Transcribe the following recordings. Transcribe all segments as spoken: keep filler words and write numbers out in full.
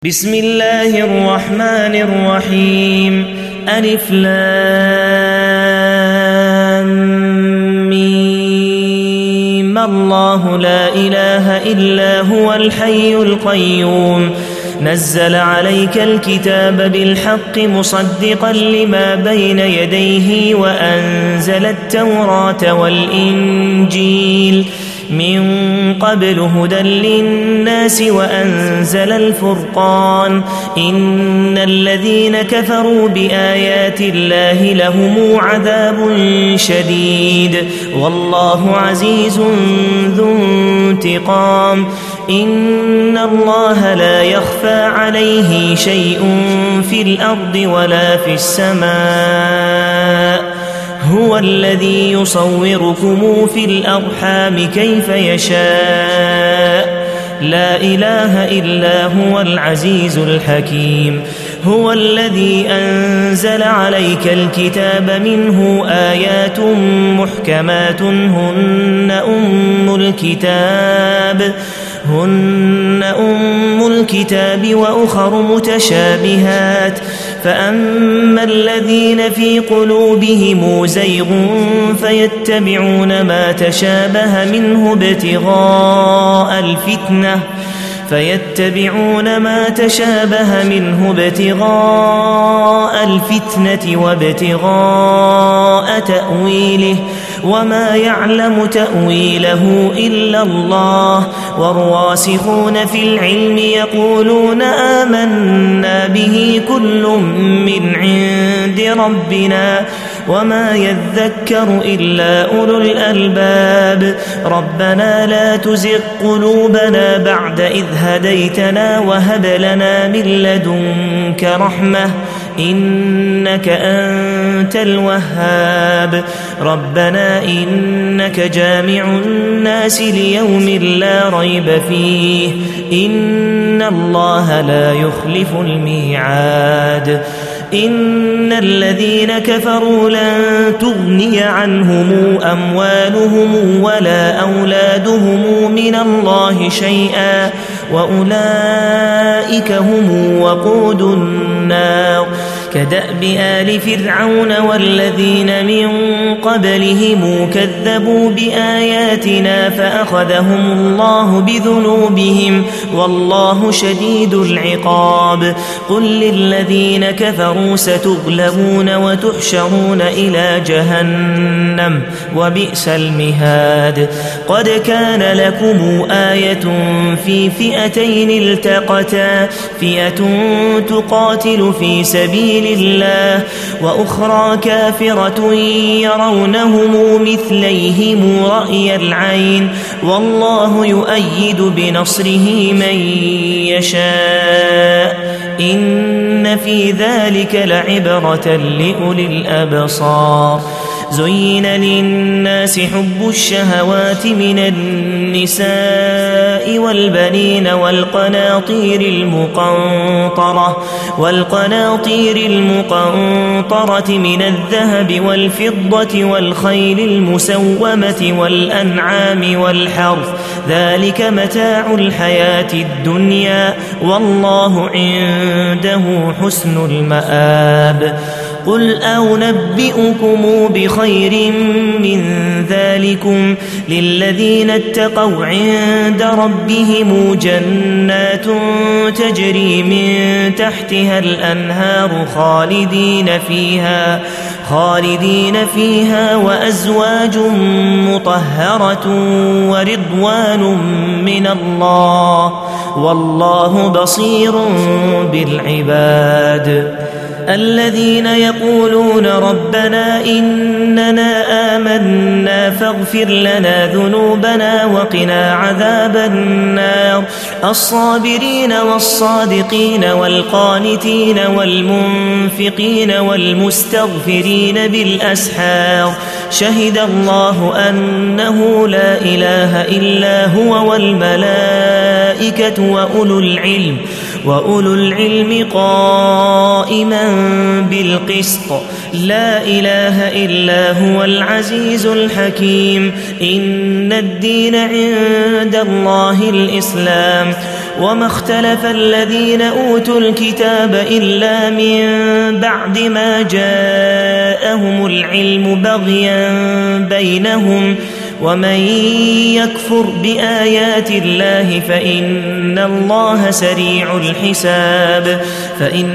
بسم الله الرحمن الرحيم ألف لام ميم الله لا إله إلا هو الحي القيوم نزل عليك الكتاب بالحق مصدقا لما بين يديه وأنزل التوراة والإنجيل من قبل هدى للناس وأنزل الفرقان إن الذين كفروا بآيات الله لهم عذاب شديد والله عزيز ذو انتقام إن الله لا يخفى عليه شيء في الأرض ولا في السماء هو الذي يصوركم في الأرحام كيف يشاء لا إله إلا هو العزيز الحكيم هو الذي أنزل عليك الكتاب منه آيات محكمات هن أم الكتاب هن أم الكتاب وأخر متشابهات فأما الذين في قلوبهم زيغ فيتبعون ما تشابه منه ابتغاء الفتنة فيتبعون ما تشابه منه ابتغاء الفتنة وابتغاء تأويله وما يعلم تأويله إلا الله والراسخون في العلم يقولون آمنا به كل من عند ربنا وما يذكر إلا أولو الألباب ربنا لا تزغ قلوبنا بعد إذ هديتنا وهب لنا من لدنك رحمة إنك أنت الوهاب ربنا إنك جامع الناس ليوم لا ريب فيه إن الله لا يخلف الميعاد إن الذين كفروا لن تغني عنهم أموالهم ولا أولادهم من الله شيئا وأولئك هم وقود النار كدأب آل فرعون والذين من قبلهم كذبوا بآياتنا فأخذهم الله بذنوبهم والله شديد العقاب قل للذين كفروا ستغلبون وتحشرون إلى جهنم وبئس المهاد قد كان لكم آية في فئتين التقتا فئة تقاتل في سبيل الله وأخرى كافرة يرونهم مثليهم رأي العين والله يؤيد بنصره من يشاء إن في ذلك لعبرة لأولي الأبصار زين للناس حب الشهوات من النساء والبنين والقناطير المقنطرة والقناطير المقنطرة من الذهب والفضة والخيل المسومة والأنعام والحرث ذلك متاع الحياة الدنيا والله عنده حسن المآب قل أنبئكم بخير من ذلكم للذين اتقوا عند ربهم جنات تجري من تحتها الأنهار خالدين فيها خالدين فيها وأزواج مطهرة ورضوان من الله والله بصير بالعباد الذين يقولون ربنا إننا آمنا فاغفر لنا ذنوبنا وقنا عذاب النار الصابرين والصادقين والقانتين والمنفقين والمستغفرين بالأسحار شهد الله أنه لا إله إلا هو والملائكة وأولو العلم وأولو العلم قائما بالقسط لا إله إلا هو العزيز الحكيم إن الدين عند الله الإسلام وما اختلف الذين أوتوا الكتاب إلا من بعد ما جاءهم العلم بغيا بينهم ومن يكفر بآيات الله فإن الله سريع الحساب فإن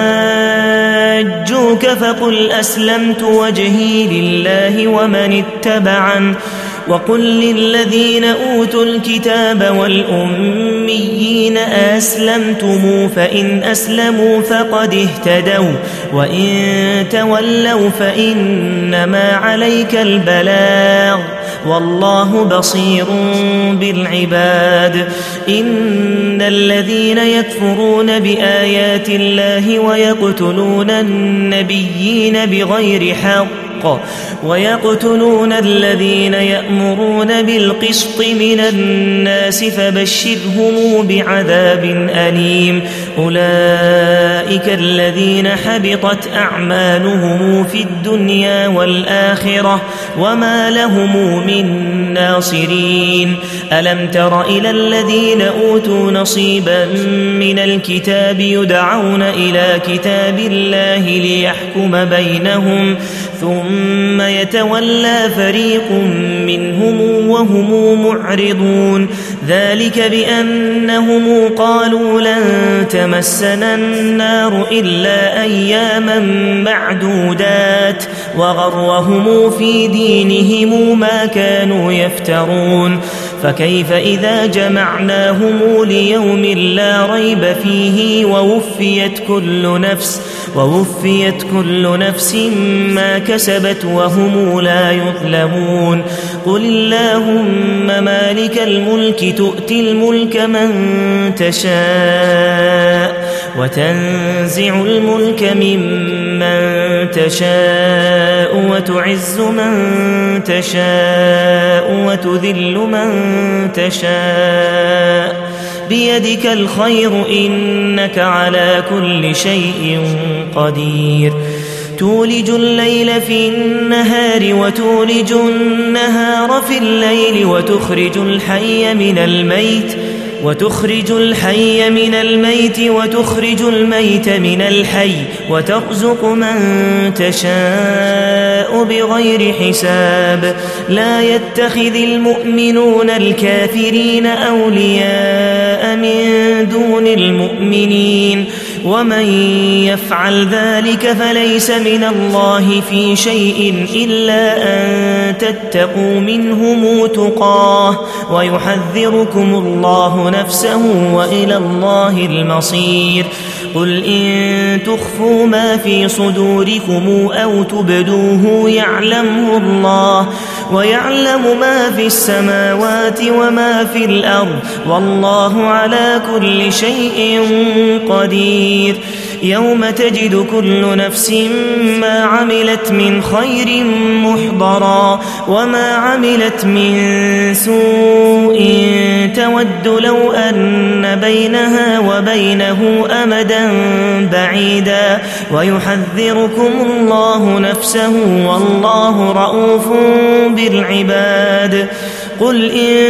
حاجوك فقل أسلمت وجهي لله ومن اتبعن وقل للذين أوتوا الكتاب والأميين أسلمتم فإن أسلموا فقد اهتدوا وإن تولوا فإنما عليك البلاغ والله بصير بالعباد إن الذين يكفرون بآيات الله ويقتلون النبيين بغير حق ويقتلون الذين يأمرون بالقسط من الناس فبشرهم بعذاب أليم أولئك الذين حبطت أعمالهم في الدنيا والآخرة وما لهم من ناصرين ألم تر إلى الذين أوتوا نصيبا من الكتاب يدعون إلى كتاب الله ليحكم بينهم ثم يتولى فريق منهم وهم معرضون ذلك بأنهم قالوا لن تمسنا النار إلا أياما معدودات وغرهم في دينهم ما كانوا يفترون فكيف إذا جمعناهم ليوم لا ريب فيه ووفيت كل نفس ووفيت كل نفس ما كسبت وهم لا يظلمون قل اللهم مالك الملك تؤتي الملك من تشاء وتنزع الملك ممن تشاء وتعز من تشاء وتذل من تشاء بيدك الخير إنك على كل شيء قدير تولج الليل في النهار وتولج النهار في الليل وتخرج الحي من الميت وتخرج الحي من الميت وتخرج الميت من الحي وترزق من تشاء بغير حساب لا يتخذ المؤمنون الكافرين أولياء من دون المؤمنين ومن يفعل ذلك فليس من الله في شيء إلا أن تتقوا منهم تقاه ويحذركم الله نفسه وإلى الله المصير قل إن تخفوا ما في صدوركم أو تبدوه يعلمه الله ويعلم ما في السماوات وما في الأرض والله على كل شيء قدير يوم تجد كل نفس ما عملت من خير محضرا وما عملت من سوء تود لو أن بينها وبينه أمدا بعيدا ويحذركم الله نفسه والله رؤوف بالعباد قل إن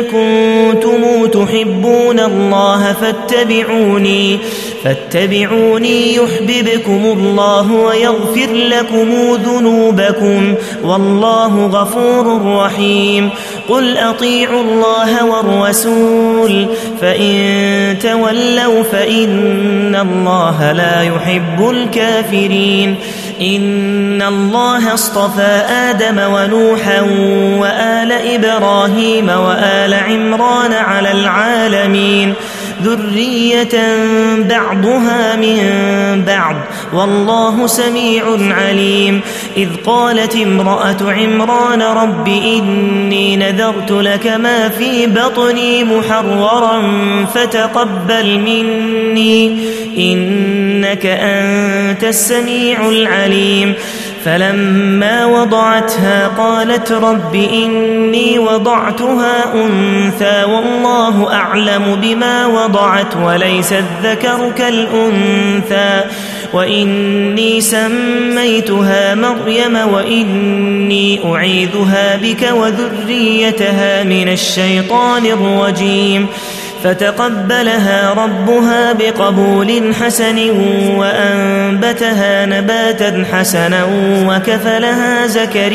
كنتم تحبون الله فاتبعوني فاتبعوني يحببكم الله ويغفر لكم ذنوبكم والله غفور رحيم قل أطيعوا الله والرسول فإن تولوا فإن الله لا يحب الكافرين إن الله اصطفى آدم ونوحا وآل إبراهيم وآل عمران على العالمين ذرية بعضها من بعض والله سميع عليم إذ قالت امرأة عمران رب إني نذرت لك ما في بطني محررا فتقبل مني إنك أنت السميع العليم فلما وضعتها قالت رب إني وضعتها أنثى والله أعلم بما وضعت وليس الذكر كالأنثى وإني سميتها مريم وإني أعيذها بك وذريتها من الشيطان الرجيم فتقبلها ربها بقبول حسن وأنبتها نباتا حسنا وكفلها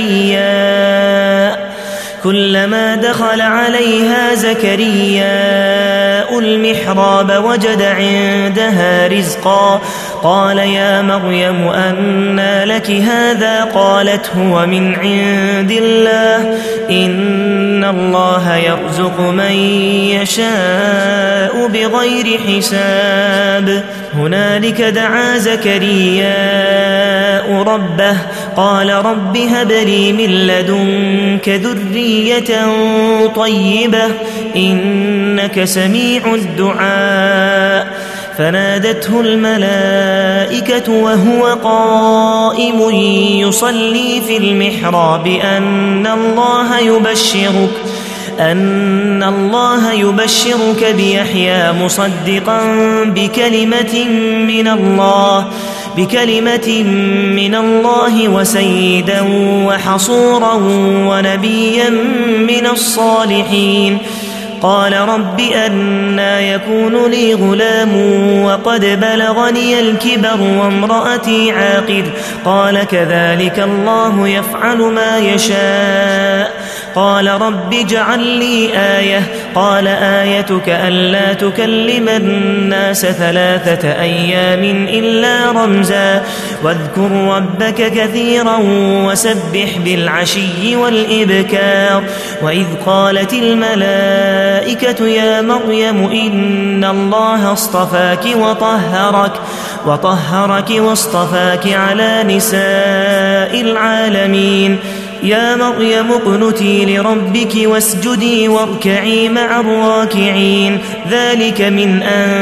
زكريا كلما دخل عليها زكرياء المحراب وجد عندها رزقا قال يا مريم أنى لك هذا قالت هو من عند الله إن الله يرزق من يشاء بغير حساب هنالك دعا زكرياء ربه قال رب هب لي من لدنك ذرية طيبة إنك سميع الدعاء فنادته الملائكة وهو قائم يصلي في المحراب أن الله يبشرك أن الله يبشرك بيحيى مصدقا بكلمة من الله بكلمة من الله وسيدا وحصورا ونبيا من الصالحين قال رب أنى يكون لي غلام وقد بلغني الكبر وامرأتي عاقر قال كذلك الله يفعل ما يشاء قال رب اجعل لي آية قال آيتك ألا تكلم الناس ثلاثة أيام إلا رمزا واذكر ربك كثيرا وسبح بالعشي والإبكار وإذ قالت الملائكة يا مريم إن الله اصطفاك وطهرك وطهرك واصطفاك على نساء العالمين يا مريم اقنتي لربك واسجدي واركعي مع الراكعين ذلك من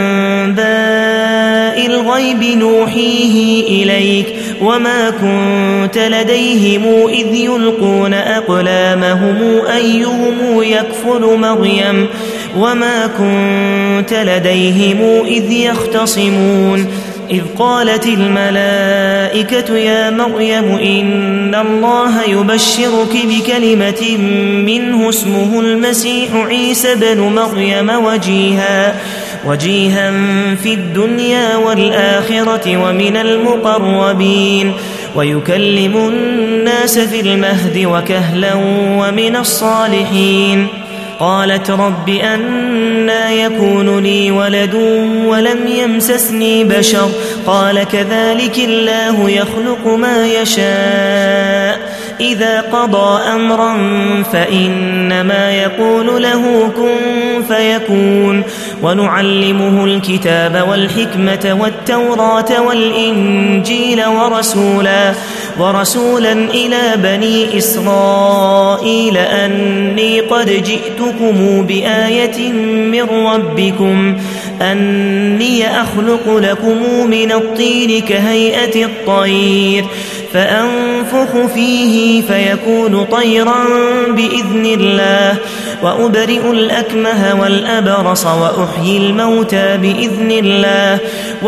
أنباء الغيب نوحيه إليك وما كنت لديهم إذ يلقون أقلامهم أيهم يكفل مريم وما كنت لديهم إذ يختصمون إذ قالت الملائكة يا مريم إن الله يبشرك بكلمة منه اسمه المسيح عيسى بن مريم وجيها وجيها في الدنيا والآخرة ومن المقربين ويكلم الناس في المهد وكهلا ومن الصالحين قالت رب أنى يكون لي ولد ولم يمسسني بشر قال كذلك الله يخلق ما يشاء إذا قضى أمرا فإنما يقول له كن فيكون ونعلمه الكتاب والحكمة والتوراة والإنجيل ورسولا ورسولا إلى بني إسرائيل أني قد جئتكم بآية من ربكم أني أخلق لكم من الطين كهيئة الطير فأنفخ فيه فيكون طيرا بإذن الله وأبرئ الأكمه والأبرص وأحيي الموتى بإذن الله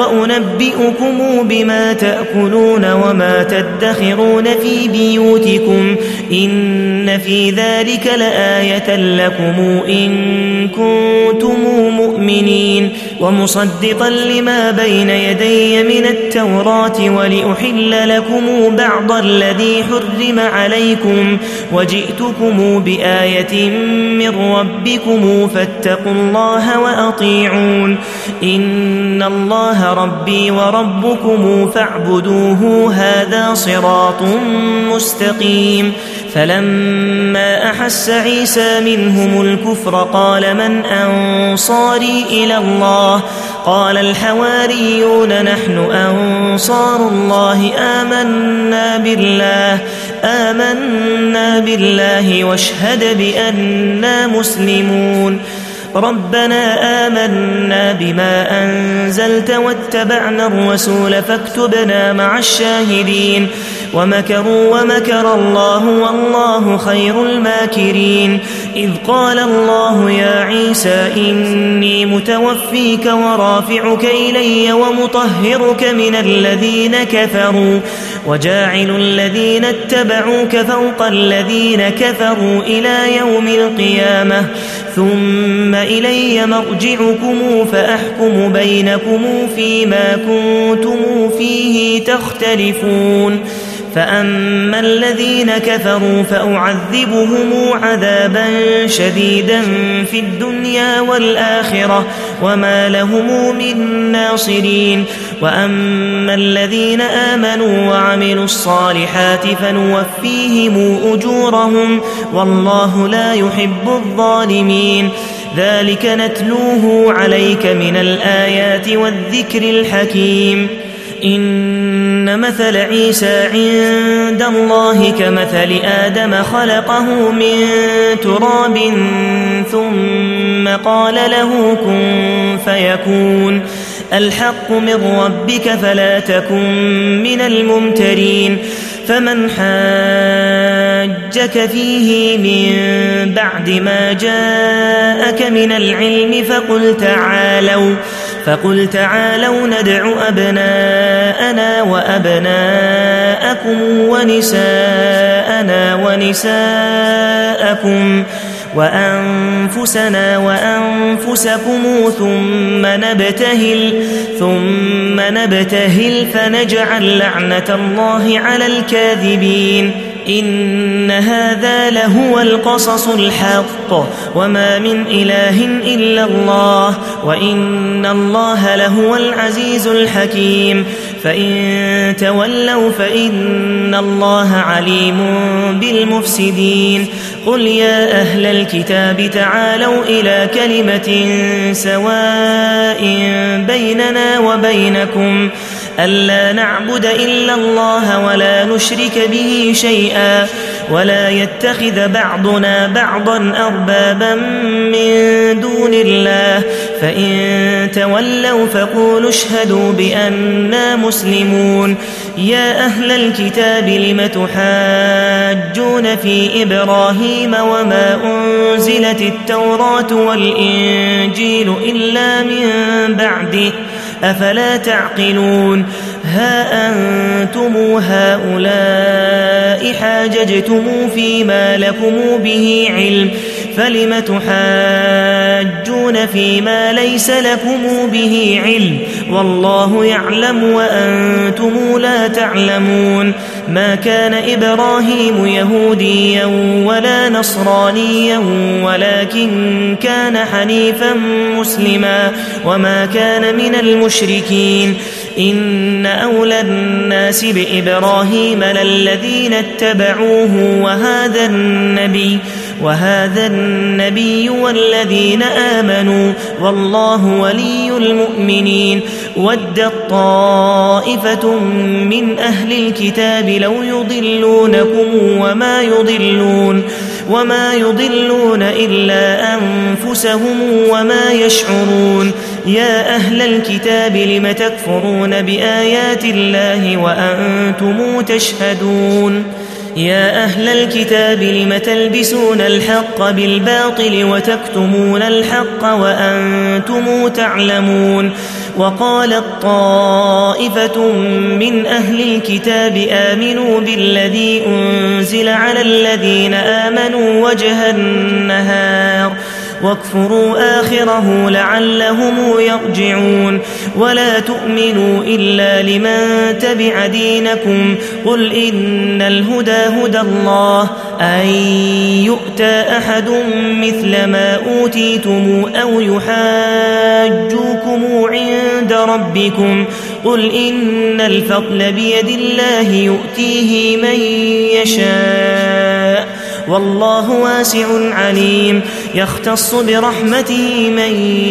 وأنبئكم بما تأكلون وما تدخرون في بيوتكم إن في ذلك لآية لكم إن كنتم مؤمنين ومصدقا لما بين يدي من التوراة ولأحل لكم بعض الذي حرم عليكم وجئتكم بآية من ربكم فاتقوا الله وأطيعون إن الله ربي وربكم فاعبدوه هذا صراط مستقيم فلما أحس عيسى منهم الكفر قال من أنصاري إلى الله قال الحواريون نحن أنصار الله آمنا بالله آمنا بالله واشهد بأننا مسلمون ربنا آمنا بما أنزلت واتبعنا الرسول فاكتبنا مع الشاهدين ومكروا ومكر الله والله خير الماكرين إذ قال الله يا عيسى إني متوفيك ورافعك إلي ومطهرك من الذين كفروا وجاعل الذين اتبعوك فوق الذين كفروا إلى يوم القيامة ثم إلي مرجعكم فأحكم بينكم فيما كنتم فيه تختلفون فأما الذين كفروا فأعذبهم عذابا شديدا في الدنيا والآخرة وما لهم من ناصرين وأما الذين آمنوا وعملوا الصالحات فنوفيهم أجورهم والله لا يحب الظالمين ذلك نتلوه عليك من الآيات والذكر الحكيم إن مثل عيسى عند الله كمثل آدم خلقه من تراب ثم قال له كن فيكون الحق من ربك فلا تكن من الممترين فمن حاجك فيه من بعد ما جاءك من العلم فقل تعالوا فقل تعالوا ندع أبناءنا وأبناءكم ونساءنا ونساءكم وأنفسنا وأنفسكم ثم نبتهل ثم نبتهل فنجعل لعنة الله على الكاذبين إن هذا لهو القصص الحق وما من إله إلا الله وإن الله لهو العزيز الحكيم فإن تولوا فإن الله عليم بالمفسدين قل يا أهل الكتاب تعالوا إلى كلمة سواء بيننا وبينكم ألا نعبد إلا الله ولا نشرك به شيئا ولا يتخذ بعضنا بعضا أربابا من دون الله فإن تولوا فقولوا اشهدوا بأننا مسلمون يا أهل الكتاب لم تحاجون في إبراهيم وما أنزلت التوراة والإنجيل إلا من بعده أفلا تعقلون ها أنتم هؤلاء حاججتم فيما لكم به علم فلم تحاجون فيما ليس لكم به علم والله يعلم وأنتم لا تعلمون ما كان إبراهيم يهوديا ولا نصرانيا ولكن كان حنيفا مسلما وما كان من المشركين إن أولى الناس بإبراهيم للذين اتبعوه وهذا النبي وهذا النبي والذين آمنوا والله ولي المؤمنين ودت طائفة من أهل الكتاب لو يضلونكم وما يضلون وما يضلون إلا أنفسهم وما يشعرون يا أهل الكتاب لم تكفرون بآيات الله وأنتم تشهدون يا أهل الكتاب لم تلبسون الحق بالباطل وتكتمون الحق وأنتم تعلمون وقالت طائفة من أهل الكتاب آمنوا بالذي أنزل على الذين آمنوا وجه النهار واكفروا آخره لعلهم يرجعون ولا تؤمنوا إلا لمن تبع دينكم قل إن الهدى هدى الله أن يؤتى أحد مثل ما أوتيتم أو يحاجوكم عند ربكم قل إن الفضل بيد الله يؤتيه من يشاء والله واسع عليم يختص برحمته من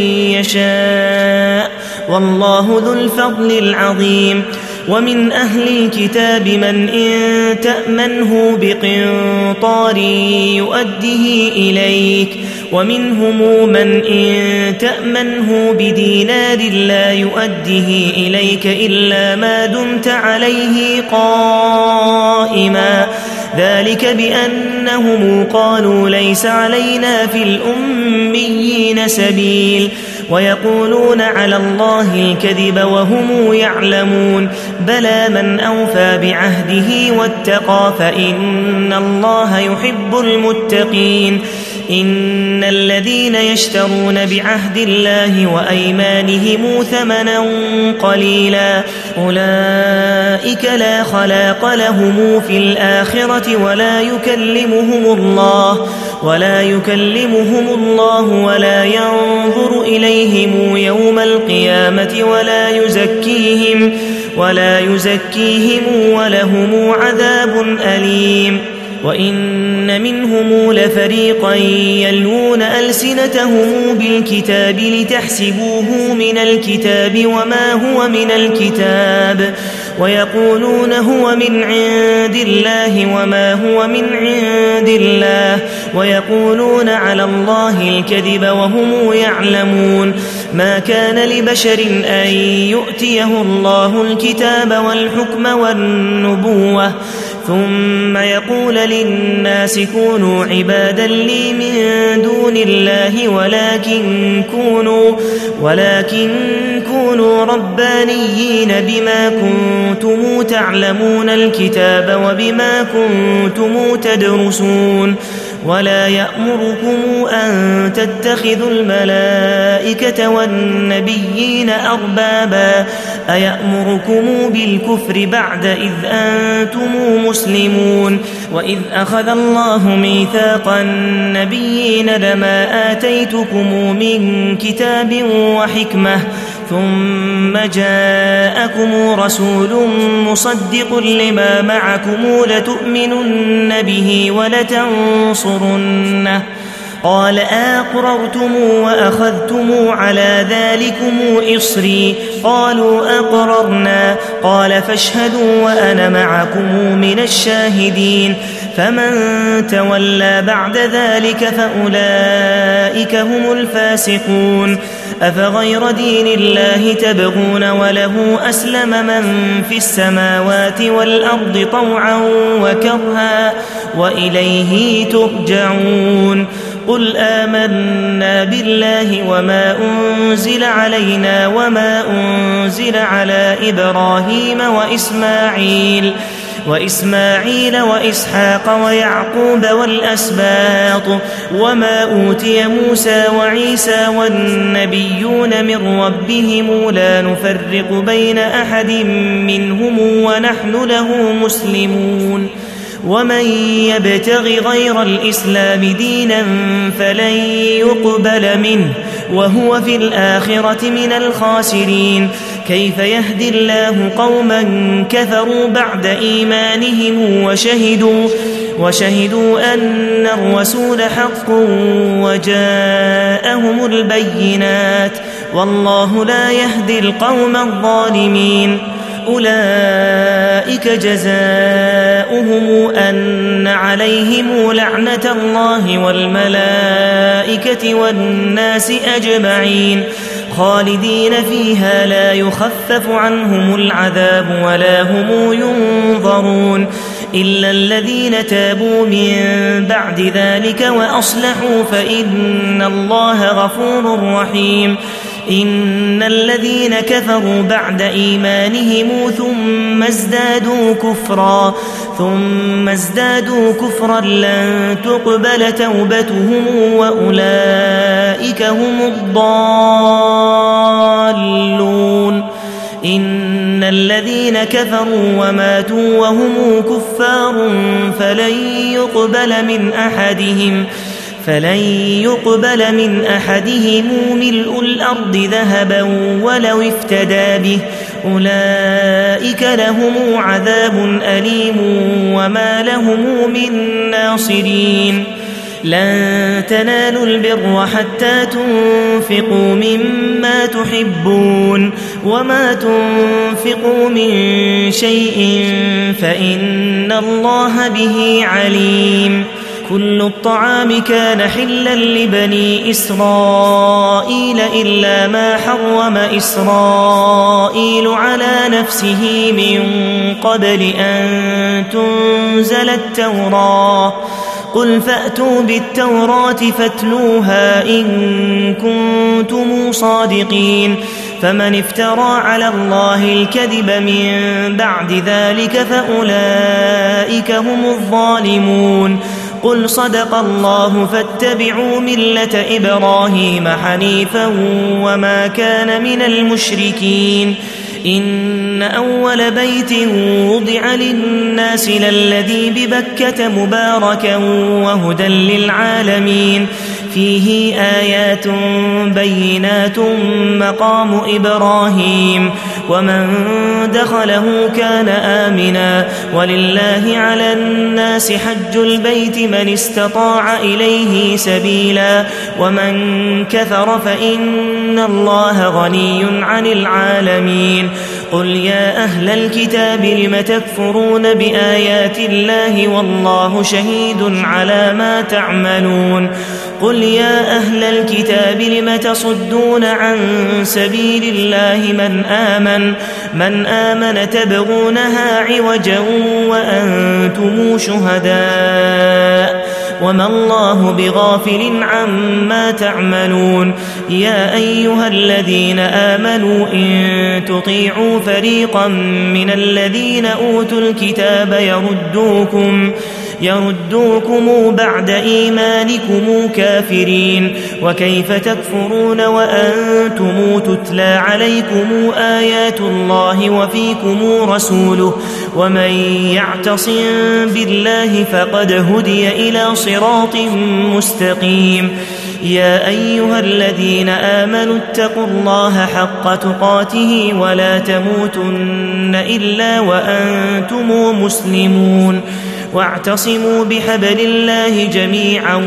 يشاء والله ذو الفضل العظيم ومن أهل الكتاب من إن تأمنه بقنطار يؤده إليك ومنهم من إن تأمنه بدينار لا يؤده إليك إلا ما دمت عليه قائما ذلك بأنهم قالوا ليس علينا في الأميين سبيل ويقولون على الله الكذب وهم يعلمون بلى من أوفى بعهده واتقى فإن الله يحب المتقين إن الذين يشترون بعهد الله وأيمانهم ثمنا قليلا أولئك لا خلاق لهم في الآخرة ولا يكلمهم الله ولا يكلمهم الله ولا ينظر إليهم يوم القيامة ولا يزكيهم ولا يزكيهم ولهم عذاب أليم وإن منهم لفريقا يلوون ألسنتهم بالكتاب لتحسبوه من الكتاب وما هو من الكتاب ويقولون هو من عند الله وما هو من عند الله ويقولون على الله الكذب وهم يعلمون ما كان لبشر أن يؤتيه الله الكتاب والحكم والنبوة ثم يقول للناس كونوا عبادا لي من دون الله ولكن كونوا ولكن كونوا ربانيين بما كنتم تعلمون الكتاب وبما كنتم تدرسون ولا يأمركم أن تتخذوا الملائكة والنبيين أربابا أيأمركم بالكفر بعد إذ أنتم مسلمون وإذ أخذ الله ميثاق النبيين لما آتيتكم من كتاب وحكمة ثم جاءكم رسول مصدق لما معكم لتؤمنن به ولتنصرنه قال أقررتم وأخذتم على ذلكم إصري قالوا أقررنا قال فاشهدوا وأنا معكم من الشاهدين فمن تولى بعد ذلك فأولئك هم الفاسقون أفغير دين الله تبغون وله أسلم من في السماوات والأرض طوعا وكرها وإليه ترجعون قل آمنا بالله وما أنزل علينا وما أنزل على إبراهيم وإسماعيل وإسماعيل وإسحاق ويعقوب والأسباط وما أوتي موسى وعيسى والنبيون من ربهم لا نفرق بين أحد منهم ونحن له مسلمون ومن يبتغ غير الإسلام دينا فلن يقبل منه وهو في الآخرة من الخاسرين كيف يهدي الله قوما كفروا بعد إيمانهم وشهدوا وشهدوا أن الرسول حق وجاءهم البينات والله لا يهدي القوم الظالمين أولئك جزاؤهم أن عليهم لعنة الله والملائكة والناس أجمعين خالدين فيها لا يخفف عنهم العذاب ولا هم ينظرون إلا الذين تابوا من بعد ذلك وأصلحوا فإن الله غفور رحيم إن الذين كفروا بعد إيمانهم ثم ازدادوا كفرا ثم ازدادوا كفرا لن تقبل توبتهم وأولئك هم الضالون إن الذين كفروا وماتوا وهم كفار فلن يقبل من أحدهم فلن يقبل من أحدهم ملء الأرض ذهبا ولو افتدى به أولئك لهم عذاب أليم وما لهم من ناصرين لن تنالوا البر حتى تنفقوا مما تحبون وما تنفقوا من شيء فإن الله به عليم كل الطعام كان حلا لبني إسرائيل إلا ما حرم إسرائيل على نفسه من قبل أن تنزل التوراة قل فأتوا بالتوراة فاتلوها إن كنتم صادقين فمن افترى على الله الكذب من بعد ذلك فأولئك هم الظالمون قل صدق الله فاتبعوا ملة إبراهيم حنيفا وما كان من المشركين إن أول بيت وضع للناس للذي ببكة مباركا وهدى للعالمين فيه آيات بينات مقام إبراهيم ومن دخله كان آمنا ولله على الناس حج البيت من استطاع إليه سبيلا ومن كفر فإن الله غني عن العالمين قل يا أهل الكتاب لم تكفرون بآيات الله والله شهيد على ما تعملون قل يا أهل الكتاب لم تصدون عن سبيل الله من آمن من آمن تبغونها عوجا وأنتم شهداء وما الله بغافل عما تعملون يا أيها الذين آمنوا إن تطيعوا فريقا من الذين أوتوا الكتاب يردوكم يردوكم بعد إيمانكم كافرين وكيف تكفرون وأنتم تتلى عليكم آيات الله وفيكم رسوله ومن يعتصم بالله فقد هدي إلى صراط مستقيم يا أيها الذين آمنوا اتقوا الله حق تقاته ولا تموتن إلا وأنتم مسلمون واعتصموا بحبل الله جميعا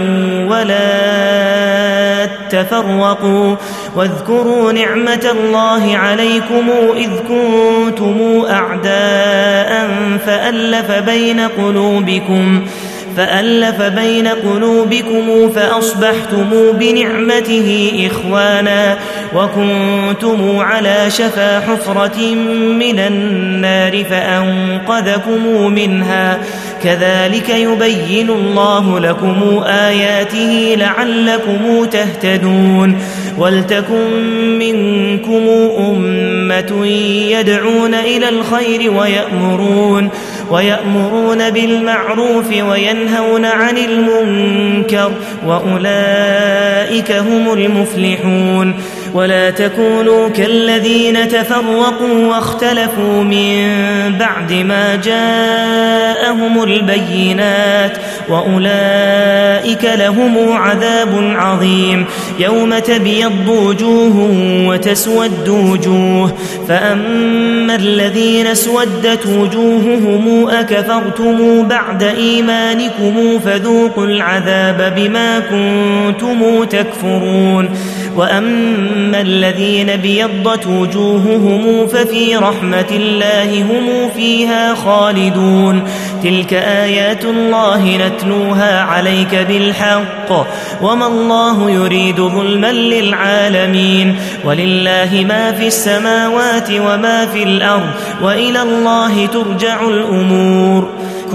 ولا تفرقوا واذكروا نعمة الله عليكم إذ كنتم أعداء فألف بين قلوبكم فألف بين قلوبكم فأصبحتم بنعمته إخوانا وكنتم على شفا حفرة من النار فأنقذكم منها كذلك يبين الله لكم آياته لعلكم تهتدون ولتكن منكم أمة يدعون إلى الخير ويأمرون ويأمرون بالمعروف وينهون عن المنكر وأولئك هم المفلحون ولا تكونوا كالذين تفرقوا واختلفوا من بعد ما جاءهم البينات وأولئك لهم عذاب عظيم يوم تبيض وجوه وتسود وجوه فأما الذين اسودت وجوههم أكفرتم بعد إيمانكم فذوقوا العذاب بما كنتم تكفرون وأما الذين بيضت وجوههم ففي رحمة الله هم فيها خالدون تلك آيات الله نتلوها عليك بالحق وما الله يريد ظلما للعالمين ولله ما في السماوات وما في الأرض وإلى الله ترجع الأمور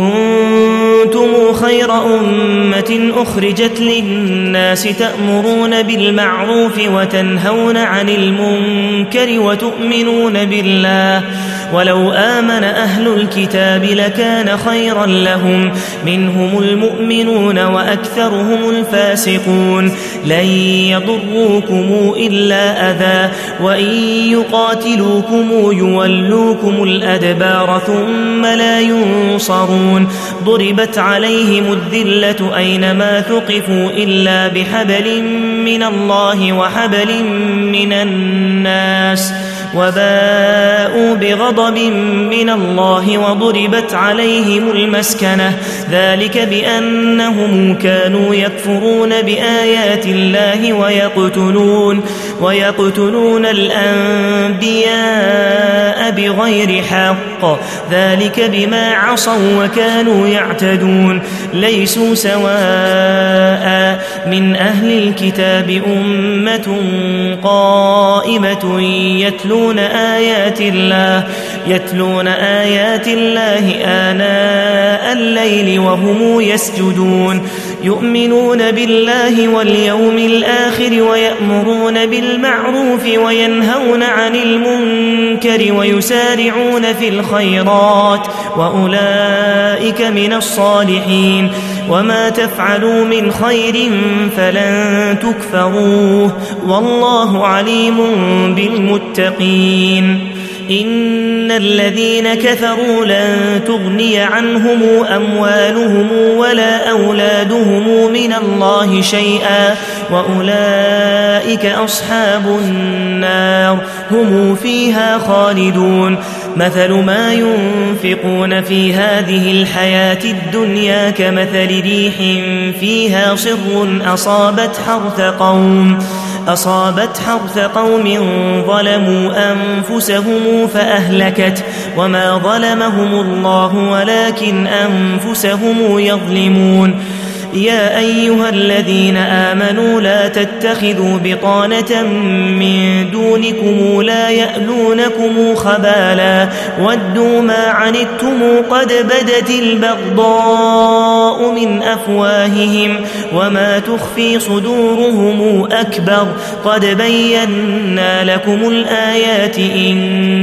كنتم خير أمة أخرجت للناس تأمرون بالمعروف وتنهون عن المنكر وتؤمنون بالله ولو آمن أهل الكتاب لكان خيرا لهم منهم المؤمنون وأكثرهم الفاسقون لن يضروكم إلا أذى وإن يقاتلوكم يولوكم الأدبار ثم لا ينصرون ضربت عليهم الذلة أينما ثقفوا إلا بحبل من الله وحبل من الناس وباءوا بغضب من الله وضربت عليهم المسكنة ذلك بأنهم كانوا يكفرون بآيات الله ويقتلون ويقتلون الأنبياء بغير حق ذلك بما عصوا وكانوا يعتدون ليسوا سواء من أهل الكتاب أمة قائمة يتلون آيات الله يتلون آيات الله آناء الليل وهم يسجدون يؤمنون بالله واليوم الآخر ويأمرون بالمعروف وينهون عن المنكر ويسارعون في الخيرات وأولئك من الصالحين وما تفعلوا من خير فلن تكفروه والله عليم بالمتقين إن الذين كفروا لن تغني عنهم أموالهم ولا أولادهم من الله شيئا وأولئك أصحاب النار هم فيها خالدون مثل ما ينفقون في هذه الحياة الدنيا كمثل ريح فيها صر أصابت حرث قوم أصابت حرث قوم ظلموا أنفسهم فأهلكت وما ظلمهم الله ولكن أنفسهم يظلمون يا أيها الذين آمنوا لا تتخذوا بطانة من دونكم لا يألونكم خبالا ودوا ما عنتم قد بدت البغضاء من أفواههم وما تخفي صدورهم أكبر قد بينا لكم الآيات إن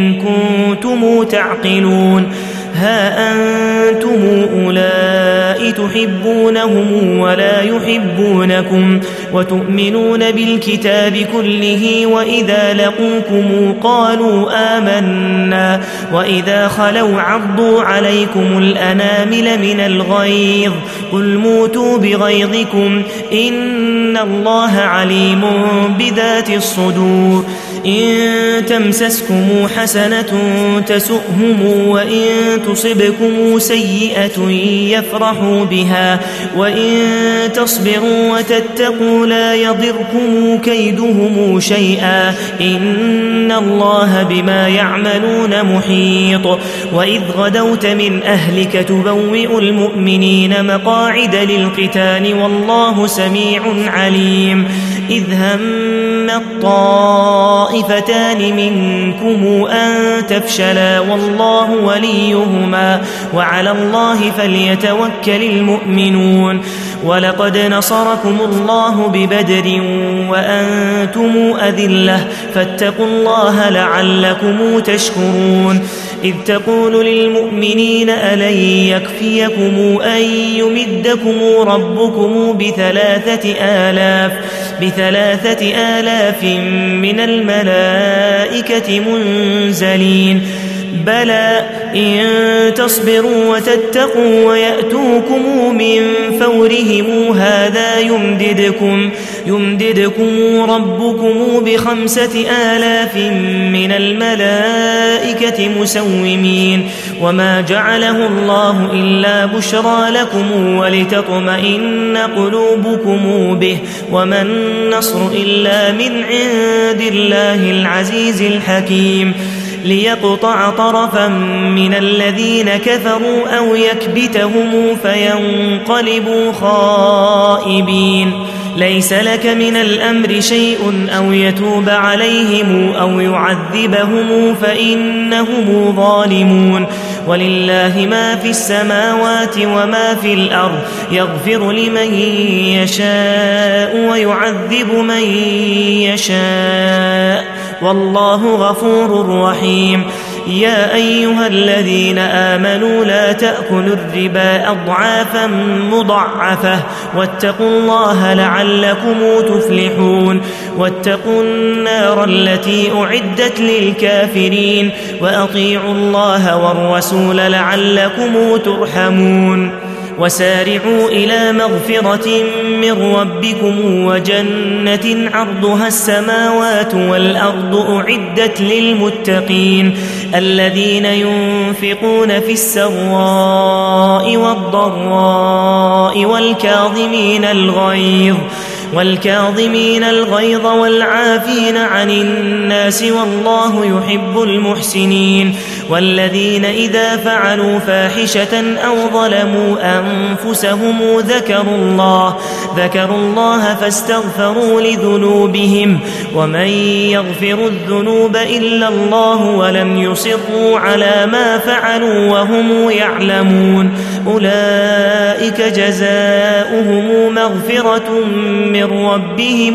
كنتم تعقلون ها أنتم أولئك تحبونهم ولا يحبونكم وتؤمنون بالكتاب كله وإذا لقوكم قالوا آمنا وإذا خلوا عضوا عليكم الأنامل من الغيظ قل موتوا بغيظكم إن الله عليم بذات الصدور إن تمسسكم حسنة تسؤهم وإن تصبكم سيئة يفرحوا بها وإن تصبروا وتتقوا لا يضركم كيدهم شيئا إن الله بما يعملون محيط وإذ غدوت من أهلك تبوئ المؤمنين مقاعد للقتال والله سميع عليم إذ هم الطائفتان منكم أن تفشلا والله وليهما وعلى الله فليتوكل المؤمنون ولقد نصركم الله ببدر وأنتم أذلة فاتقوا الله لعلكم تشكرون إذ تقول للمؤمنين ألن يكفيكم أن يمدكم ربكم بثلاثة آلاف بثلاثة آلاف من الملائكة منزلين بلى إن تصبروا وتتقوا ويأتوكم من فورهم هذا يمددكم يمددكم ربكم بخمسة آلاف من الملائكة مسومين وما جعله الله إلا بشرى لكم ولتطمئن قلوبكم به وما النصر إلا من عند الله العزيز الحكيم ليقطع طرفا من الذين كفروا أو يكبتهم فينقلبوا خائبين ليس لك من الأمر شيء أو يتوب عليهم أو يعذبهم فإنهم ظالمون ولله ما في السماوات وما في الأرض يغفر لمن يشاء ويعذب من يشاء والله غفور رحيم يا أيها الذين آمنوا لا تأكلوا الربا أضعافا مضاعفة واتقوا الله لعلكم تفلحون واتقوا النار التي أعدت للكافرين وأطيعوا الله والرسول لعلكم ترحمون وسارعوا إلى مغفرة من ربكم وجنة عرضها السماوات والأرض أعدت للمتقين الذين ينفقون في السراء والضراء والكاظمين الغيظ والكاظمين الغيظ والعافين عن الناس والله يحب المحسنين والذين إذا فعلوا فاحشة أو ظلموا أنفسهم ذكروا الله ذكروا الله فاستغفروا لذنوبهم ومن يغفر الذنوب إلا الله ولم يصروا على ما فعلوا وهم يعلمون أولئك جزاؤهم مغفرة من ربهم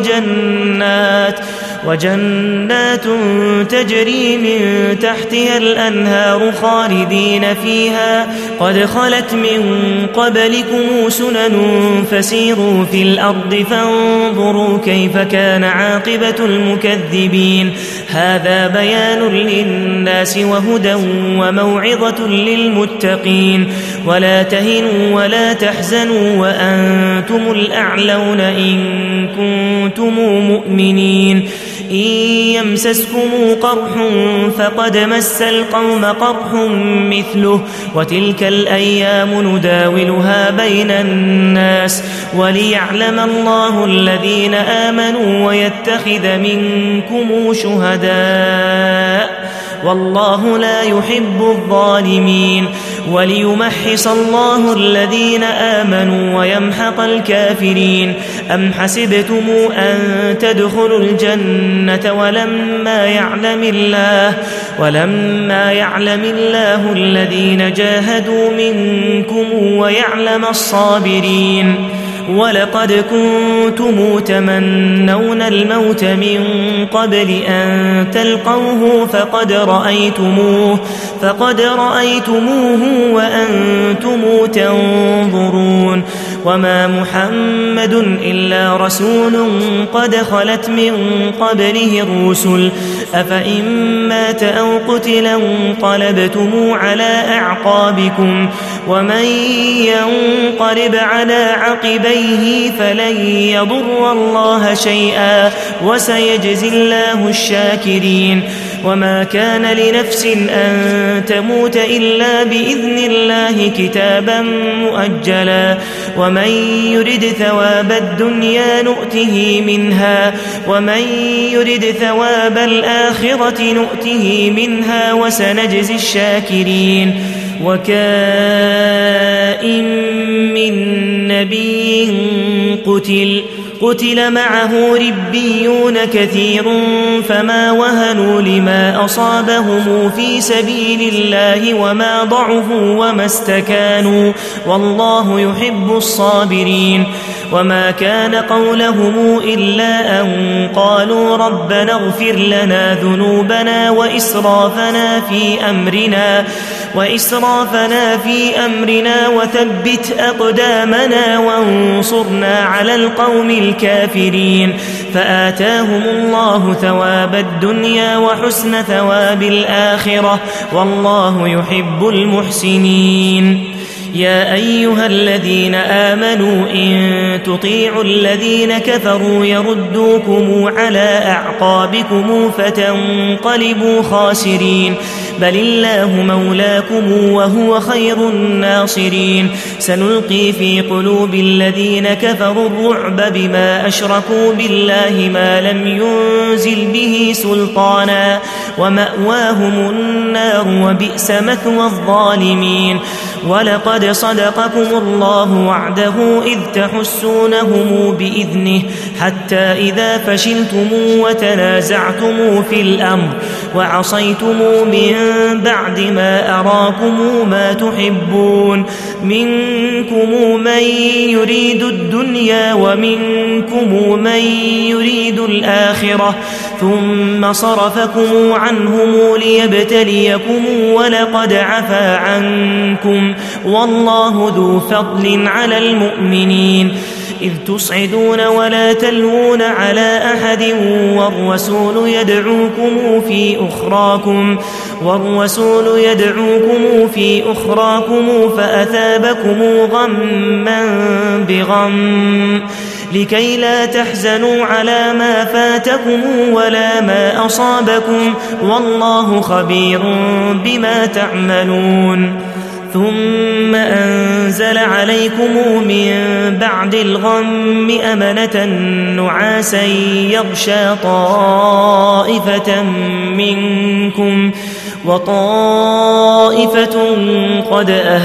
وجنات وجنات تجري من تحتها الأنهار خالدين فيها قد خلت من قبلكم سنن فسيروا في الأرض فانظروا كيف كان عاقبة المكذبين هذا بيان للناس وهدى وموعظة للمتقين ولا تهنوا ولا تحزنوا وأنتم الأعلون إن كنتم مؤمنين إن يمسسكم قرح فقد مس القوم قرح مثله وتلك الأيام نداولها بين الناس وليعلم الله الذين آمنوا ويتخذ منكم شهداء والله لا يحب الظالمين وليمحص الله الذين آمنوا ويمحق الكافرين أم حسبتم أن تدخلوا الجنة ولما يعلم الله ولما يعلم الله الذين جاهدوا منكم ويعلم الصابرين ولقد كنتم تمنون الموت من قبل أن تلقوه فقد رأيتموه فقد رأيتموه وأنتم تنظرون وما محمد إلا رسول قد خلت من قبله الرسل أفإن مات أو قتل انقلبتم على أعقابكم ومن ينقلب على عقبيه فلن يضر الله شيئا وسيجزي الله الشاكرين وما كان لنفس أن تموت إلا بإذن الله كتابا مؤجلا ومن يرد ثواب الدنيا نؤته منها ومن يرد ثواب الآخرة نؤته منها وسنجزي الشاكرين وكائن من نبي قتل قتل معه ربيون كثير فما وهنوا لما أصابهم في سبيل الله وما ضعفوا وما استكانوا والله يحب الصابرين وما كان قولهم إلا أن قالوا ربنا اغفر لنا ذنوبنا وإسرافنا في أمرنا وإسرافنا في أمرنا وثبت أقدامنا وانصرنا على القوم الكافرين فآتاهم الله ثواب الدنيا وحسن ثواب الآخرة والله يحب المحسنين يا أيها الذين آمنوا إن تطيعوا الذين كفروا يردوكم على أعقابكم فتنقلبوا خاسرين بل الله مولاكم وهو خير الناصرين سنلقي في قلوب الذين كفروا الرعب بما أشركوا بالله ما لم ينزل به سلطانا ومأواهم النار وبئس مثوى الظالمين ولقد صدقكم الله وعده إذ تحسونهم بإذنه حتى إذا فشلتم وتنازعتم في الأمر وعصيتم من بعد ما أراكم ما تحبون منكم من يريد الدنيا ومنكم من يريد الآخرة ثم صرفكم عنهم ليبتليكم ولقد عفا عنكم والله ذو فضل على المؤمنين إذ تصعدون ولا تلوون على أحد والرسول يدعوكم في أخراكم والرسول يدعوكم في أخراكم فأثابكم غما بغم لكي لا تحزنوا على ما فاتكم ولا ما أصابكم والله خبير بما تعملون ثم أنزل عليكم من بعد الغم أمنة نعاسا يغشى طائفة منكم وطائفة قد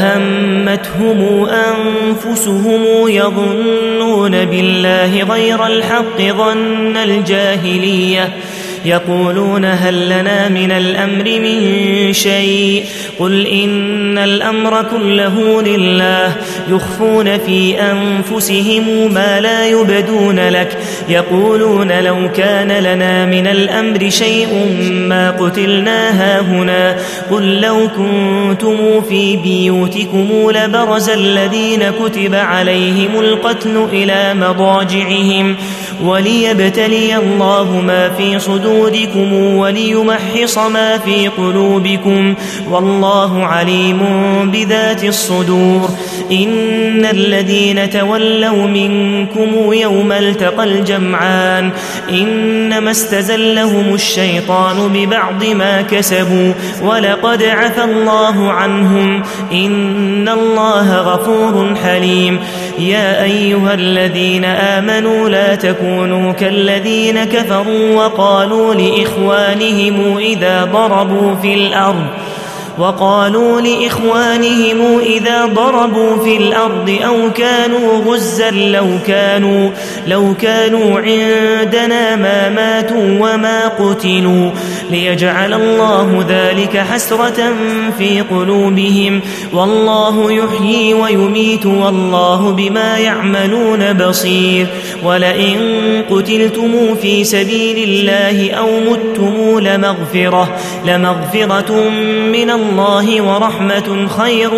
أهمتهم أنفسهم يظنون بالله غير الحق ظن الجاهلية يقولون هل لنا من الأمر من شيء قل إن الأمر كله لله يخفون في أنفسهم ما لا يبدون لك يقولون لو كان لنا من الأمر شيء ما قتلنا هاهنا قل لو كنتم في بيوتكم لبرز الذين كتب عليهم القتل إلى مضاجعهم وليبتلي الله ما في صدوركم وليمحص ما في قلوبكم والله عليم بذات الصدور إن الذين تولوا منكم يوم التقى الجمعان إنما استزلهم الشيطان ببعض ما كسبوا ولقد عفى الله عنهم إن الله غفور حليم يا أيها الذين آمنوا لا تكونوا كالذين كفروا وقالوا لإخوانهم إذا ضربوا في الأرض وقالوا لإخوانهم إذا ضربوا في الأرض أو كانوا غزا لو كانوا, لو كانوا عندنا ما ماتوا وما قتلوا ليجعل الله ذلك حسرة في قلوبهم والله يحيي ويميت والله بما يعملون بصير ولئن قتلتم في سبيل الله أو متم لمغفرة, لمغفرة من الله الله ورحمة خير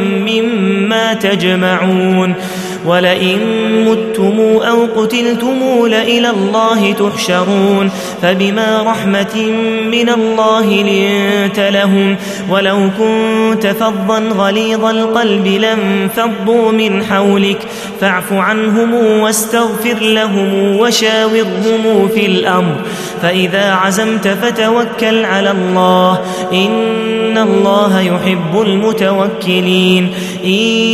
مما تجمعون ولئن متم أو قتلتم لإلى الله تحشرون فبما رحمة من الله لنت لهم ولو كنت فظا غليظ القلب لانفضوا من حولك فاعف عنهم واستغفر لهم وشاورهم في الأمر فإذا عزمت فتوكل على الله إن الله يحب المتوكلين إن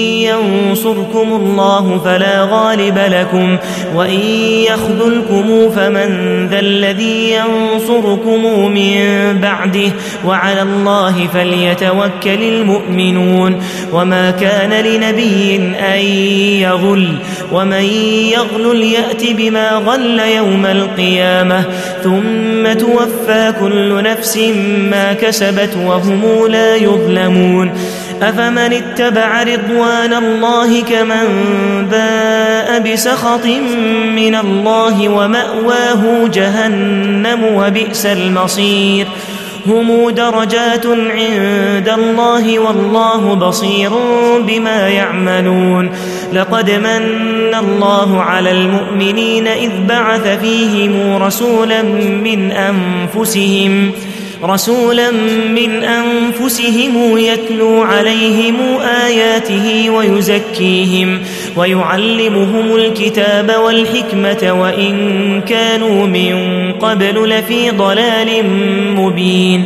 ينصركم الله فلا غالب لكم وإن يخذلكم فمن ذا الذي ينصركم من بعده وعلى الله فليتوكل المؤمنون وما كان لنبي أن يغل ومن يغل يأت بما غل يوم القيامة ثم توفى كل نفس ما كسبت وهم لا يظلمون أفمن اتبع رضوان الله كمن باء بسخط من الله ومأواه جهنم وبئس المصير هم درجات عند الله والله بصير بما يعملون لقد من الله على المؤمنين إذ بعث فيهم رسولا من أنفسهم رسولا من أنفسهم يتلو عليهم آياته ويزكيهم ويعلمهم الكتاب والحكمة وإن كانوا من قبل لفي ضلال مبين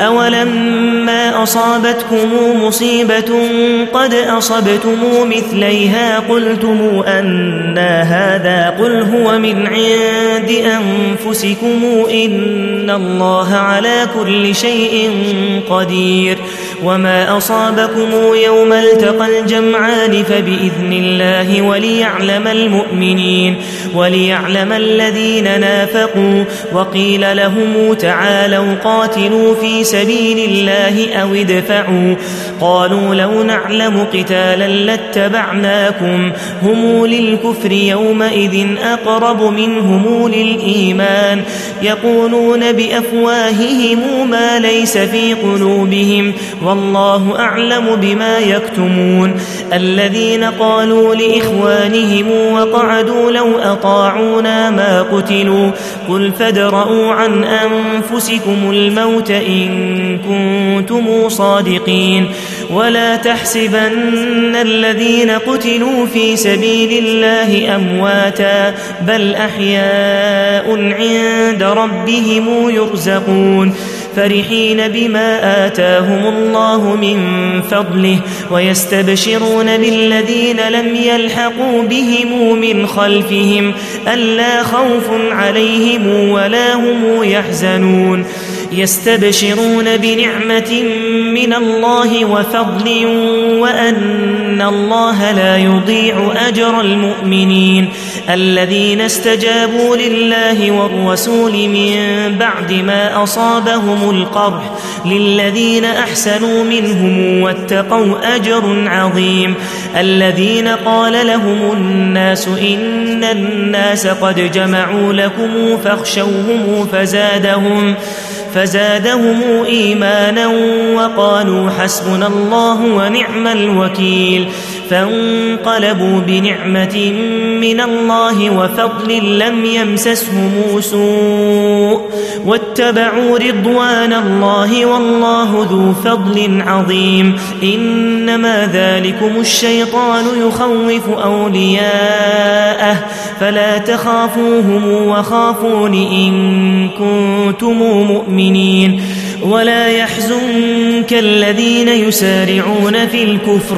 أولما أصابتكم مصيبة قد أصبتم مثليها قلتم أنى هذا قل هو من عند أنفسكم إن الله على كل شيء قدير وما أصابكم يوم التقى الجمعان فبإذن الله وليعلم المؤمنين وليعلم الذين نافقوا وقيل لهم تعالوا قاتلوا في سبيل الله أو ادفعوا قالوا لو نعلم قتالا لاتبعناكم هم للكفر يومئذ أقرب منهم للإيمان يقولون بأفواههم ما ليس في قلوبهم والله أعلم بما يكتمون الذين قالوا لإخوانهم وقعدوا لو أطاعونا ما قتلوا قل فادرءوا عن أنفسكم الموت إن كنتم صادقين ولا تحسبن الذين قتلوا في سبيل الله أمواتا بل أحياء عند ربهم يرزقون فرحين بما آتاهم الله من فضله ويستبشرون بالذين لم يلحقوا بهم من خلفهم ألا خوف عليهم ولا هم يحزنون يستبشرون بنعمة من الله وفضل وأن الله لا يضيع أجر المؤمنين الذين استجابوا لله والرسول من بعد ما أصابهم القرح للذين أحسنوا منهم واتقوا أجر عظيم الذين قال لهم الناس إن الناس قد جمعوا لكم فاخشوهم فزادهم فزادهم إيمانا وقالوا حسبنا الله ونعم الوكيل فانقلبوا بنعمة من الله وفضل لم يمسسهم سوء واتبعوا رضوان الله والله ذو فضل عظيم إنما ذلكم الشيطان يخوف أولياءه فلا تخافوهم وخافون إن كنتم مؤمنين ولا يحزنك الذين يسارعون في الكفر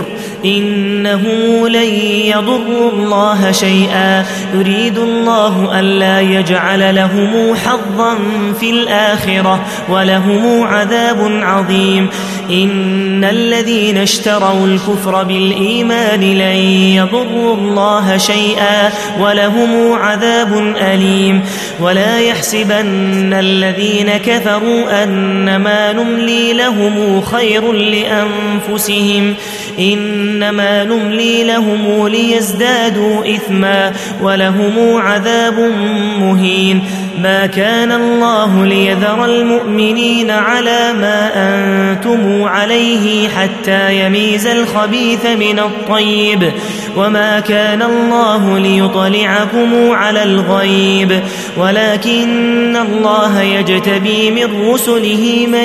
إنهم لن يضروا الله شيئا يريد الله ألا يجعل لهم حظا في الآخرة ولهم عذاب عظيم إن الذين اشتروا الكفر بالإيمان لن يضروا الله شيئا ولهم عذاب أليم ولا يحسبن الذين كفروا أنما نملي لهم خير لأنفسهم إنما نملي لهم ليزدادوا إثما ولهم عذاب مهين ما كان الله ليذر المؤمنين على ما أنتم عليه حتى يميز الخبيث من الطيب وما كان الله ليطلعكم على الغيب ولكن الله يجتبي من رسله من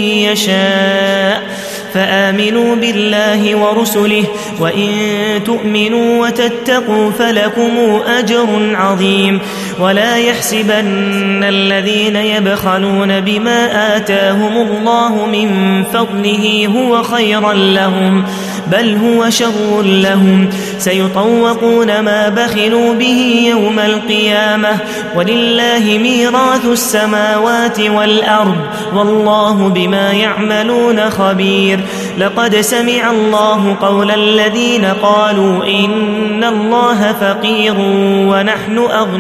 يشاء فآمنوا بالله ورسله وإن تؤمنوا وتتقوا فلكم أجر عظيم ولا يحسبن الذين يبخلون بما آتاهم الله من فضله هو خيرا لهم بل هو شر لهم سيطوقون ما بخلوا به يوم القيامة ولله ميراث السماوات والأرض والله بما يعملون خبير لقد سمع الله قول الذين قالوا إن الله فقير ونحن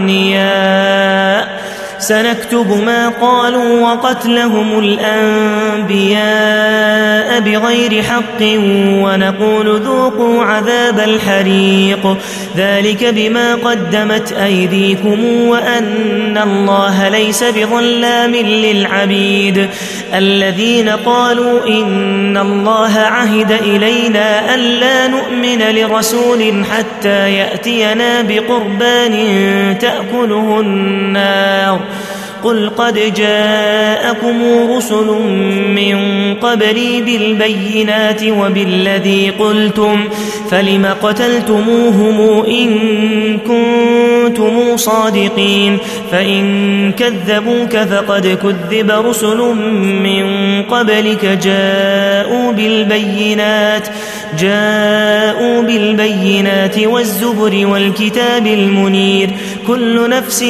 أغنياء سنكتب ما قالوا وقتلهم الأنبياء بغير حق ونقول ذوقوا عذاب الحريق ذلك بما قدمت أيديكم وأن الله ليس بظلام للعبيد الذين قالوا إن الله عهد إلينا ألا نؤمن لرسول حتى يأتينا بقربان تأكله النار قل قد جاءكم رسل من قبلي بالبينات وبالذي قلتم فلم قتلتموهم إن كنتم صادقين فإن كذبوك فقد كذب رسل من قبلك جاءوا بالبينات جاءوا بالبينات والزبر والكتاب المنير كل نفس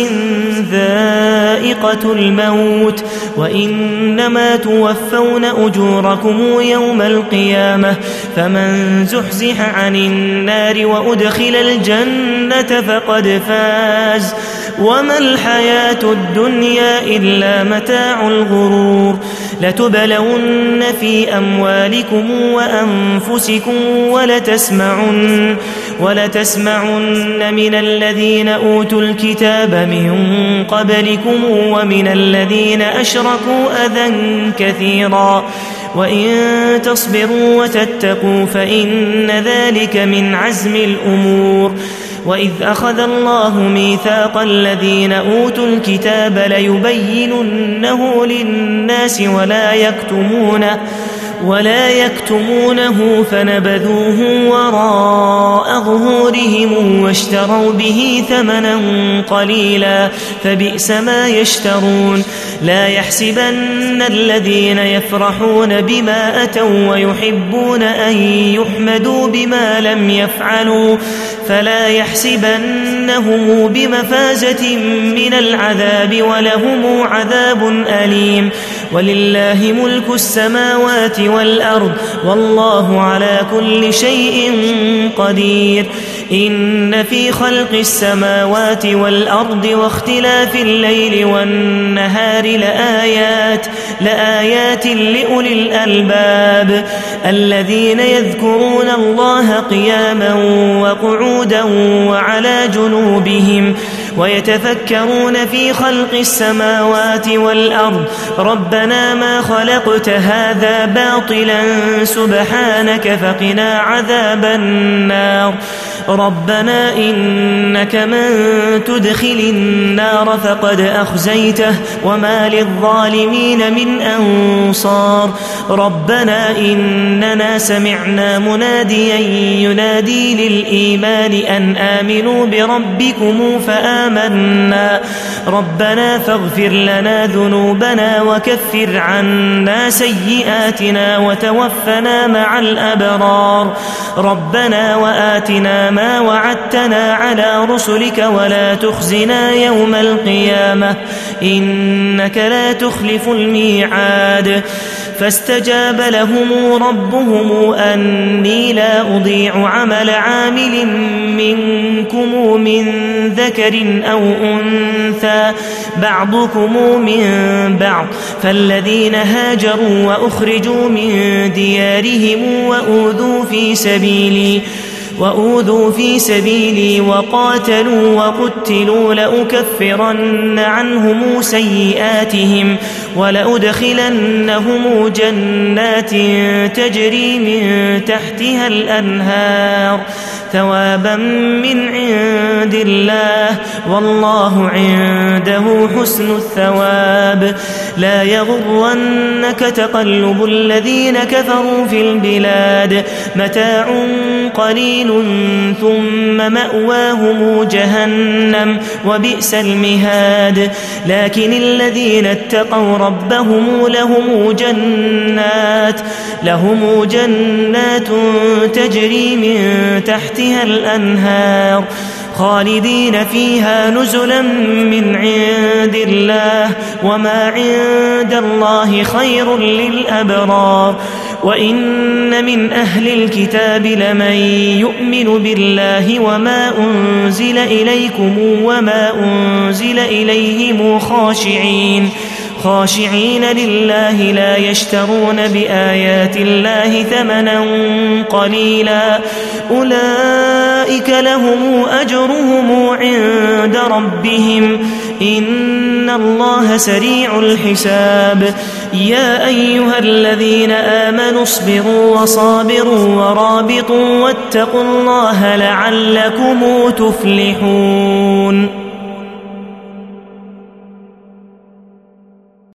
ذائقة الموت وإنما توفون أجوركم يوم القيامة فمن زحزح عن النار وأدخل الجنة فقد فاز وما الحياة الدنيا إلا متاع الغرور لتبلون في أموالكم وأنفسكم ولتسمعن, ولتسمعن من الذين أوتوا الكتاب من قبلكم ومن الذين أشركوا أذى كثيرا وإن تصبروا وتتقوا فإن ذلك من عزم الأمور وإذ أخذ الله ميثاق الذين أوتوا الكتاب ليبيننه للناس ولا يكتمونه ولا يكتمونه فنبذوه وراء ظهورهم واشتروا به ثمنا قليلا فبئس ما يشترون لا يحسبن الذين يفرحون بما أتوا ويحبون أن يحمدوا بما لم يفعلوا فلا يحسبنهم بمفازة من العذاب ولهم عذاب أليم ولله ملك السماوات والأرض والله على كل شيء قدير إن في خلق السماوات والأرض واختلاف الليل والنهار لآيات لآيات لأولي الألباب الذين يذكرون الله قياما وقعودا وعلى جنوبهم ويتفكرون في خلق السماوات والأرض ربنا ما خلقت هذا باطلا سبحانك فقنا عذاب النار ربنا إنك من تدخل النار فقد أخزيته وما للظالمين من أنصار ربنا إننا سمعنا مناديا ينادي للإيمان أن آمنوا بربكم فآمنا ربنا فاغفر لنا ذنوبنا وكفر عنا سيئاتنا وتوفنا مع الأبرار ربنا وآتنا ما وعدتنا على رسلك ولا تخزنا يوم القيامة إنك لا تخلف الميعاد فاستجاب لهم ربهم أني لا أضيع عمل عامل منكم من ذكر أو أنثى بعضكم من بعض فالذين هاجروا وأخرجوا من ديارهم وأوذوا في سبيلي وأوذوا في سبيلي وقاتلوا وقتلوا لأكفرن عنهم سيئاتهم ولأدخلنهم جنات تجري من تحتها الأنهار ثوابا من عند الله والله عنده حسن الثواب لا يغرنك تقلب الذين كفروا في البلاد متاع قليل ثم مأواهم جهنم وبئس المهاد لكن الذين اتقوا ربهم لهم جنات لهم جنات تجري من تحتها الأنهار خالدين فيها نزلا من عند الله وما عند الله خير للأبرار وإن من أهل الكتاب لمن يؤمن بالله وما أنزل إليكم وما أنزل إليهم خاشعين خاشعين لله لا يشترون بآيات الله ثمنا قليلا أولئك لهم أجرهم عند ربهم إن الله سريع الحساب يا أيها الذين آمنوا اصبروا وصابروا ورابطوا واتقوا الله لعلكم تفلحون